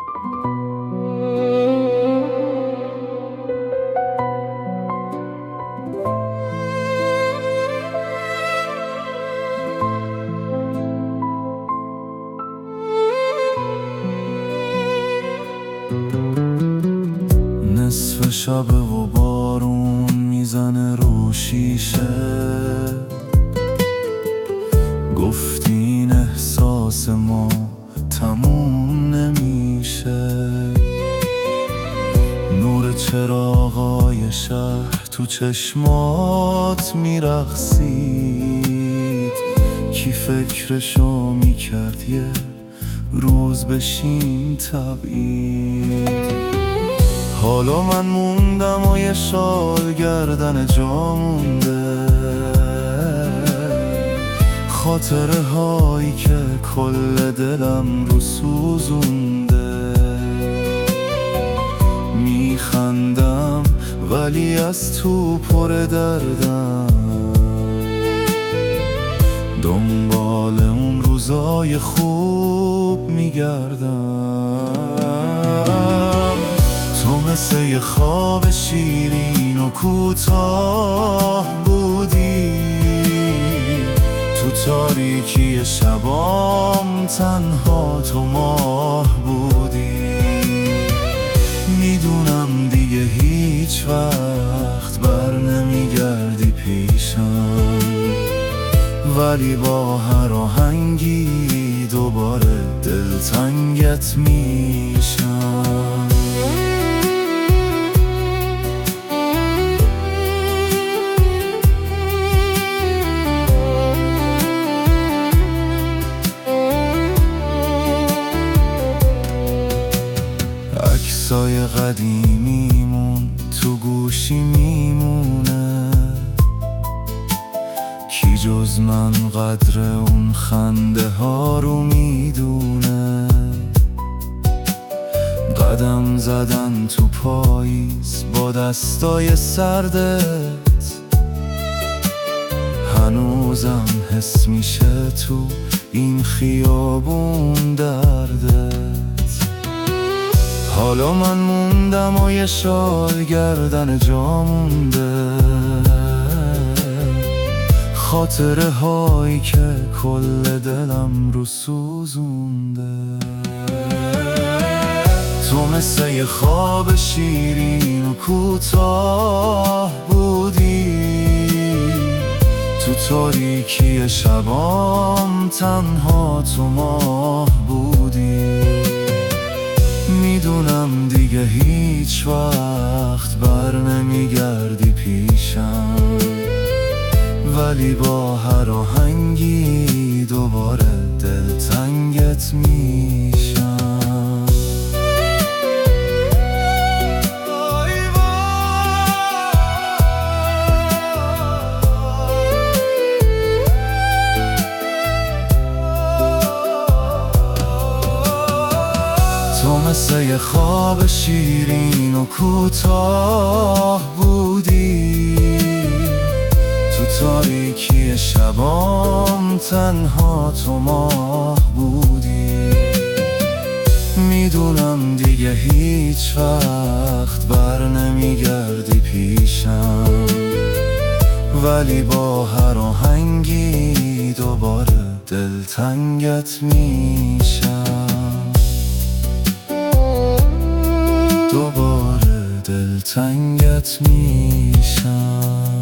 نصف شب و بارون میزنه رو شیشه، گفتی این احساس ما تموم نمیشه. نور چراغای شهر تو چشمات میرقصید، کی فکرشو میکرد یه روز بشین تبعید. حالا من موندم و یه شال گردن جا مونده، خاطره هایی که کل دلم رو سوزونده. میخندم ولی از تو پر دردم، دنبال اون روزای خوب میگردم. تو مثل یه خواب شیرین و کوتاه بودی، تو تاریکی شبام تنها تو ماه بودی. میدونم دیگه هیچ وقت بر نمیگردی پیشم، ولی با هر آهنگی دوباره دلتنگت میشم. عکسای قدیمیمون تو گوشی میمونه، کی جز من قدر اون خنده ها رو میدونه. قدم زدن تو پاییز با دستای سردت، هنوزم حس میشه تو این خیابون دردت. حالا من موندم و یه شال گردن جا مونده، خاطره هایی که کل دلم رو سوزونده. تو مثل یه خواب شیرین و کوتاه بودی، تو تاریکی شبام تنها تو ماه بودی. میدونم دیگه هیچ وقت بر نمیگردی پیشم، ولی با هر آهنگی دوباره دلتنگت میشم. تو مثل یه خواب شیرین و کوتاه بودی، تو تاریکی شبام تنها تو ماه بودی. میدونم دیگه هیچ وقت بر نمیگردی پیشم، ولی با هر آهنگی دوباره دلتنگت میشم. دوباره دلتنگت میشم.